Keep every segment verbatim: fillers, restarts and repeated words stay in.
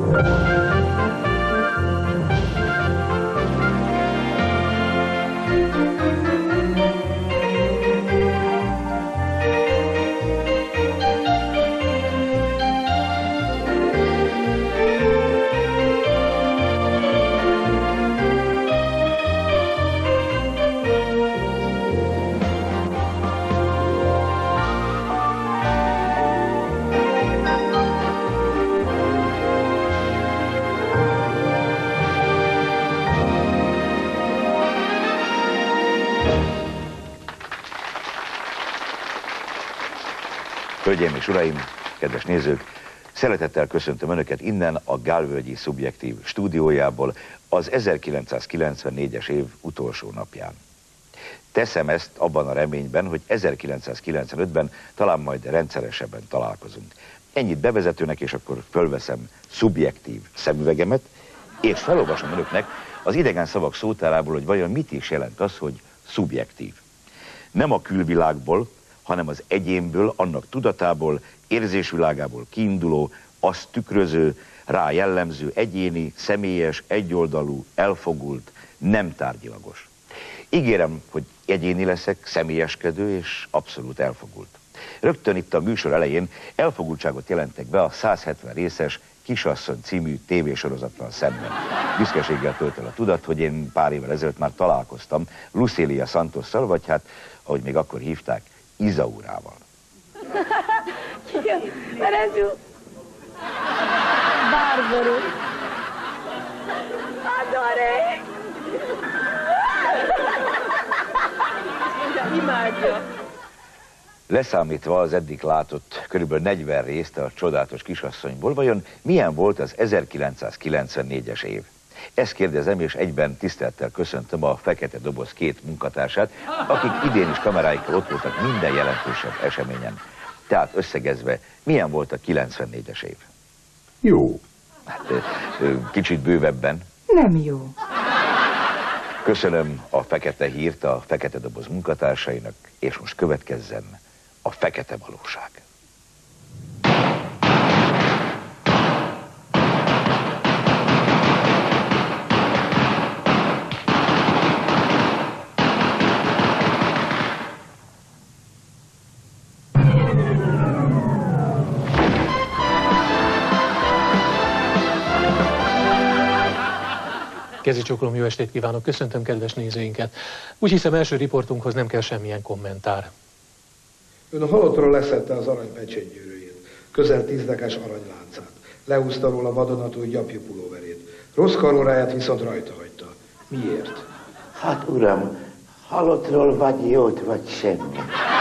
Hölgyeim és uraim, kedves nézők, szeretettel köszöntöm Önöket innen a Gálvölgyi Szubjektív stúdiójából az ezerkilencszázkilencvennégyes év utolsó napján. Teszem ezt abban a reményben, hogy ezerkilencszázkilencvenötben talán majd rendszeresebben találkozunk. Ennyit bevezetőnek, és akkor fölveszem szubjektív szemüvegemet, és felolvasom Önöknek az idegen szavak szótárából, hogy vajon mit is jelent az, hogy szubjektív. Nem a külvilágból, hanem az egyénből, annak tudatából, érzésvilágából kiinduló, azt tükröző, rá jellemző, egyéni, személyes, egyoldalú, elfogult, nem tárgyilagos. Ígérem, hogy egyéni leszek, személyeskedő és abszolút elfogult. Rögtön itt a műsor elején elfogultságot jelentek be a száz hetven részes Kisasszony című tévésorozattal szemben. Büszkeséggel tölt el a tudat, hogy én pár évvel ezelőtt már találkoztam Lucélia Santosszal, vagy hát, ahogy még akkor hívták, Izaurával. Parece bárbaro. Adorei. Imádja. Leszámítva az eddig látott körülbelül negyven részt a csodálatos Kisasszonyból, vajon milyen volt az ezerkilencszázkilencvennégyes év? Ezt kérdezem, és egyben tisztelettel köszöntöm a Fekete Doboz két munkatársát, akik idén is kameráikkal ott voltak minden jelentősebb eseményen. Tehát összegezve, milyen volt a kilencvennégyes év? Jó. Hát, kicsit bővebben. Nem jó. Köszönöm a fekete hírt a Fekete Doboz munkatársainak, és most következzen a fekete valóság. Kezicsoklom, jó estét kívánok, köszöntöm kedves nézőinket. Úgy hiszem, első riportunkhoz nem kell semmilyen kommentár. Ön a halottról leszette az arany pecsétgyűrűjét, közel tízdekás aranyláncát, lehúzta róla vadonatúj gyapjú pulóverét, rossz karóráját viszont rajta hagyta. Miért? Hát uram, halottról vagy jót, vagy semmi.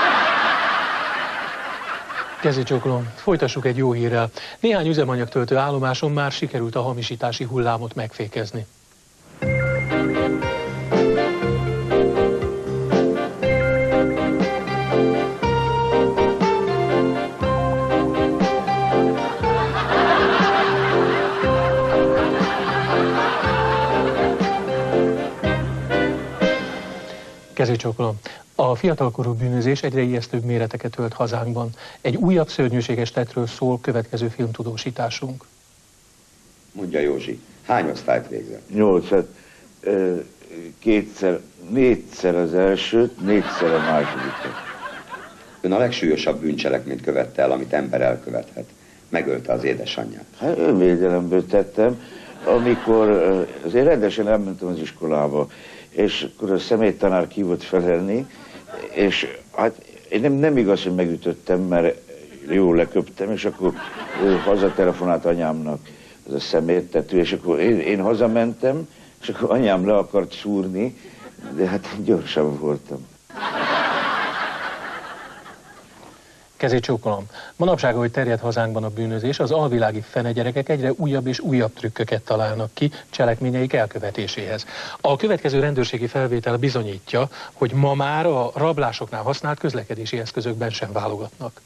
Kezicsoklom, folytassuk egy jó hírrel. Néhány üzemanyagtöltő állomáson már sikerült a hamisítási hullámot megfékezni. Kezicsoklom. A fiatalkorú bűnözés egyre ijesztőbb méreteket ölt hazánkban. Egy újabb szörnyűséges tettről szól következő filmtudósításunk. Mondja Józsi, hány osztályt végzett? Nyolcat, ö, kétszer, négyszer az elsőt, négyszer a másodikat. Ön a legsúlyosabb bűncselekményt követte el, amit ember elkövethet. Megölte az édesanyját. Hát önvédelemből tettem, amikor azért rendesen elmentem az iskolába, és akkor a személytanár ki volt felelni, és hát én nem, nem igaz, hogy megütöttem, mert jól leköptem, és akkor hazatelefonált anyámnak az a szeméttető, és akkor én, én hazamentem, és akkor anyám le akart szúrni, de hát gyorsabb voltam. Kezicsoklom. Manapság, ahogy terjed hazánkban a bűnözés, az alvilági fenegyerekek egyre újabb és újabb trükköket találnak ki cselekményeik elkövetéséhez. A következő rendőrségi felvétel bizonyítja, hogy ma már a rablásoknál használt közlekedési eszközökben sem válogatnak.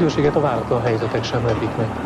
rendőrséget a váratlan helyzetek sem lepik meg.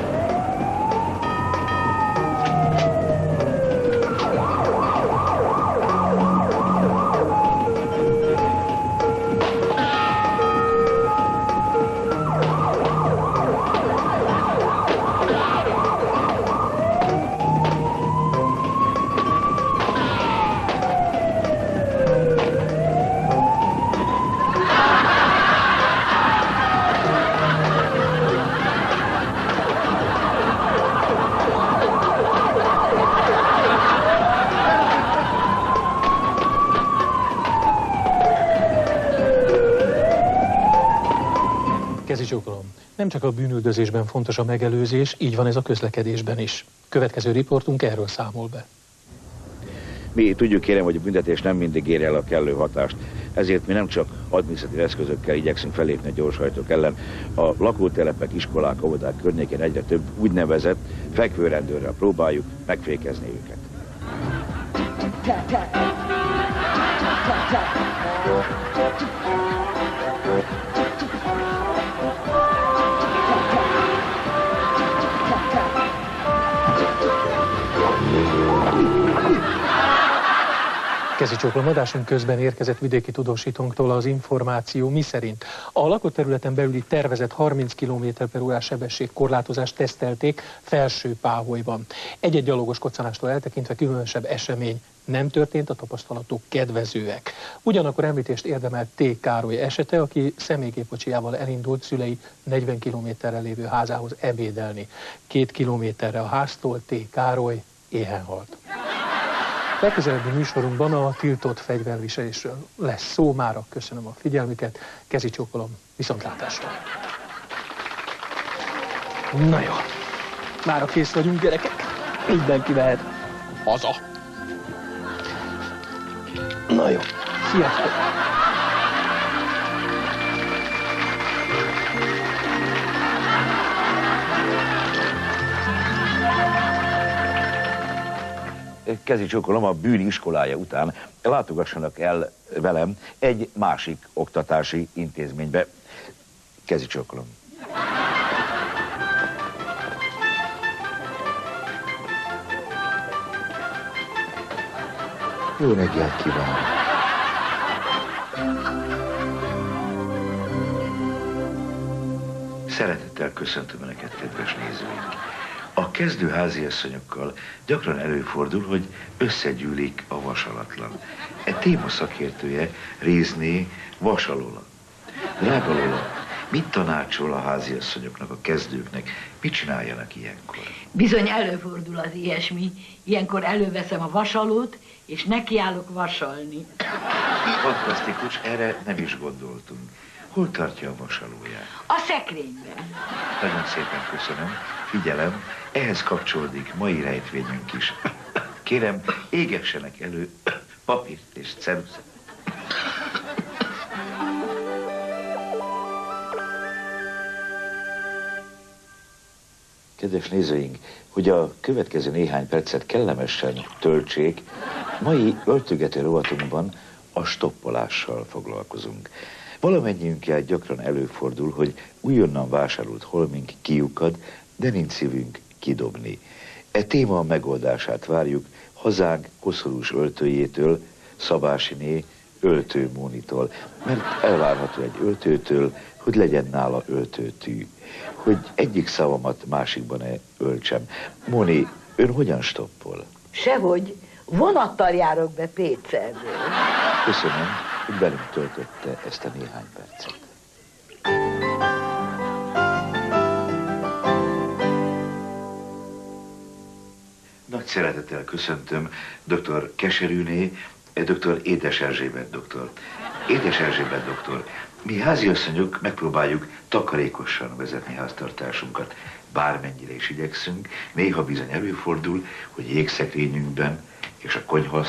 Kezicsókolom. Nem csak a bűnüldözésben fontos a megelőzés, így van ez a közlekedésben is. Következő riportunk erről számol be. Mi tudjuk, kérem, hogy a büntetés nem mindig ér el a kellő hatást. Ezért mi nem csak adminisztratív eszközökkel igyekszünk fellépni a gyorshajtók ellen. A lakótelepek, iskolák, óvodák környékén egyre több úgynevezett fekvőrendőrrel próbáljuk megfékezni őket. Kezicsókolom, adásunk közben érkezett vidéki tudósítónktól az információ, miszerint a lakott területen belüli tervezett harminc kilométer per órás sebességkorlátozást tesztelték Felső-Páholyban. Egy-egy gyalogos koccanástól eltekintve különösebb esemény nem történt, a tapasztalatok kedvezőek. Ugyanakkor említést érdemelt T. Károly esete, aki személygépkocsijával elindult szülei negyven kilométerre lévő házához ebédelni. Két kilométerre a háztól T. Károly éhen halt. Legközelebbi műsorunkban a tiltott fegyverviselésről lesz szó. Mára köszönöm a figyelmüket, kezicsókolom, viszontlátásra. Na jó, mára kész vagyunk, gyerekek. Mindenki mehet haza. Na jó, sziasztok! Kezicsókolom, a bűn iskolája után látogassanak el velem egy másik oktatási intézménybe. Kezicsókolom. Jó reggelt kívánok! Szeretettel köszöntöm Önöket, kedves nézőink! A kezdő háziasszonyokkal gyakran előfordul, hogy összegyűlik a vasalatlan. E téma szakértője Rézné Vasalola. Drága Lola, mit tanácsol a háziasszonyoknak, a kezdőknek? Mit csináljanak ilyenkor? Bizony előfordul az ilyesmi. Ilyenkor előveszem a vasalót, és nekiállok vasalni. Fantasztikus, erre nem is gondoltunk. Hol tartja a vasalóját? A szekrényben. Nagyon szépen köszönöm. Figyelem, ehhez kapcsolódik mai rejtvényünk is. Kérem, égessenek elő papírt és ceruzát. Kedves nézőink, hogy a következő néhány percet kellemesen töltsék, mai öltögető rovatunkban a stoppolással foglalkozunk. Valamennyiünkkel gyakran előfordul, hogy újonnan vásárolt holmink kiukad, de nincs szívünk kidobni. E téma megoldását várjuk hazánk koszorús öltőjétől, Szabásiné Öltő Mónitól, mert elvárható egy öltőtől, hogy legyen nála öltőtű, hogy egyik szavamat másikban-e öltsem. Móni, ön hogyan stoppol? Sehogy, vonattal járok be Pécserről. Köszönöm, hogy velünk töltötte ezt a néhány percet. Nagy szeretettel köszöntöm dr. Keserűné, dr. Édes Erzsébet doktor. Édes Erzsébet doktor, mi háziasszonyok megpróbáljuk takarékosan vezetni háztartásunkat. Bármennyire is igyekszünk, néha bizony előfordul, hogy jégszekrényünkben és a konyha